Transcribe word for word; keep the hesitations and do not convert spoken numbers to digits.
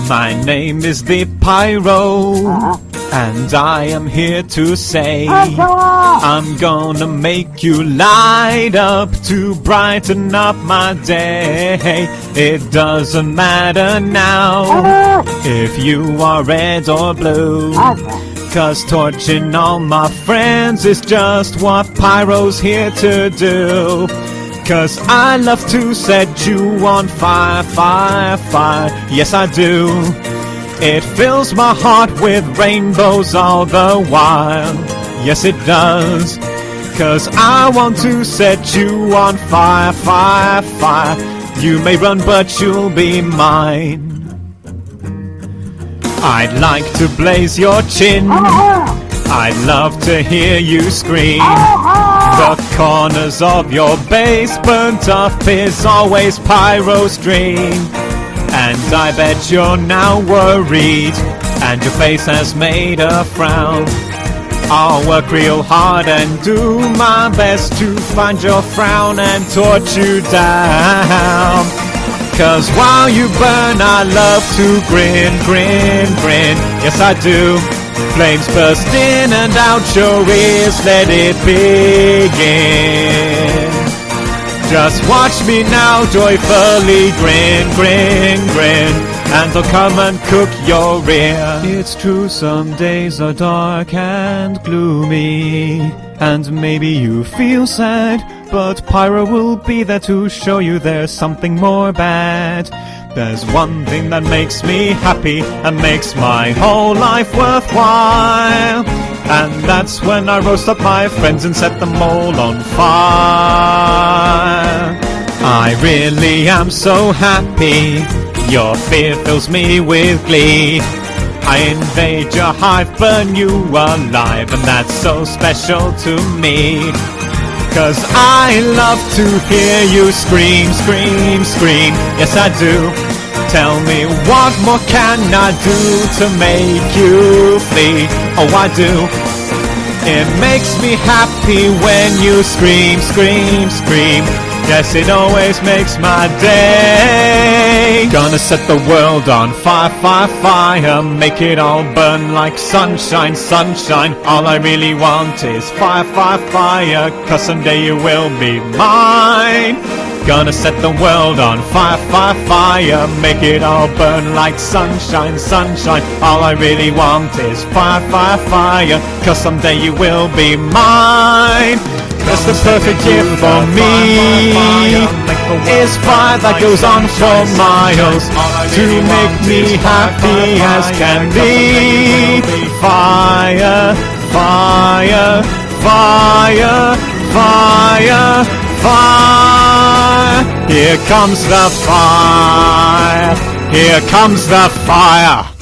My name is the Pyro, Uh-huh. and I am here to say Oh, go on. I'm gonna make you light up to brighten up my day. It doesn't matter now Uh, if you are red or blue, okay. 'cause torching all my friends is just what Pyro's here to do. 'Cause I love to set you on fire, fire, fire, yes I do. It fills my heart with rainbows all the while, yes it does. 'Cause I want to set you on fire, fire, fire. You may run but you'll be mine. I'd like to blaze your chin, Uh-huh. I'd love to hear you scream. Uh-huh. The corners of your base burnt up is always Pyro's dream. And I bet you're now worried, and your face has made a frown. I'll work real hard and do my best to find your frown and torch you down. 'Cause while you burn I love to grin, grin, grin, yes I do. Flames burst in and out your ears, let it begin. Just watch me now joyfully grin, grin, grin, and I'll come and cook your rear. It's true some days are dark and gloomy, and maybe you feel sad, but Pyro will be there to show you there's something more bad. There's one thing that makes me happy and makes my whole life worthwhile, and that's when I roast up my friends and set them all on fire. I really am so happy, your fear fills me with glee. I invade your hive, burn you alive, and that's so special to me. 'Cause I love to hear you scream, scream, scream, yes I do. Tell me what more can I do to make you flee? Oh I do. It makes me happy when you scream, scream, scream. Yes, it always makes my day. Gonna set the world on fire, fire, fire. Make it all burn like sunshine, sunshine. All I really want is fire, fire, fire. 'Cause someday you will be mine. Gonna set the world on fire, fire, fire. Make it all burn like sunshine, sunshine. All I really want is fire, fire, fire. 'Cause someday you will be mine. That's the perfect gift for me, is fire that goes on for miles, to make me happy as can be. Fire, fire, fire, fire, fire. Here comes the fire, here comes the fire.